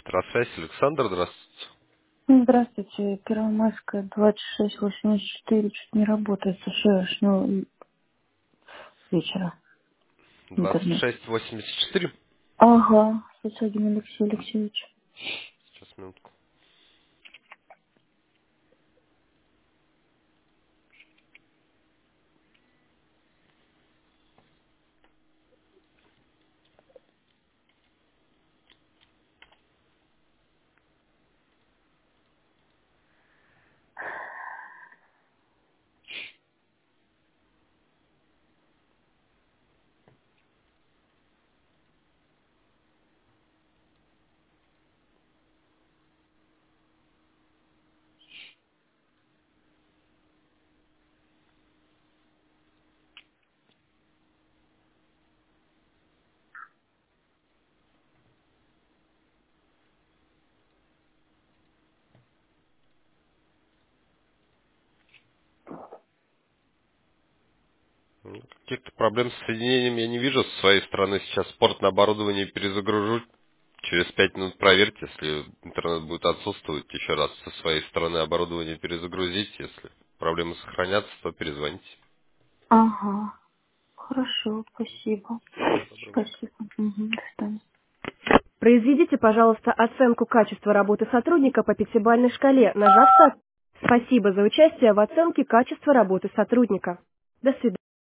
Электросвязь, Александр, здравствуйте. Здравствуйте, Первомайская, 2684, что-то не работает со вчерашнего вечера интернет. 2684. Ага, Сосагин Алексей Алексеевич. Сейчас, минутку. Каких-то проблем с соединением я не вижу. С своей стороны сейчас порт на оборудование перезагружу. Через 5 минут проверьте, если интернет будет отсутствовать. Еще раз со своей стороны оборудование перезагрузить. Если проблемы сохранятся, то перезвоните. Ага, хорошо, спасибо. Всего доброго. Спасибо. Угу, до свидания. Произведите, пожалуйста, оценку качества работы сотрудника по пятибалльной шкале, нажав «Спасибо за участие в оценке качества работы сотрудника». До свидания.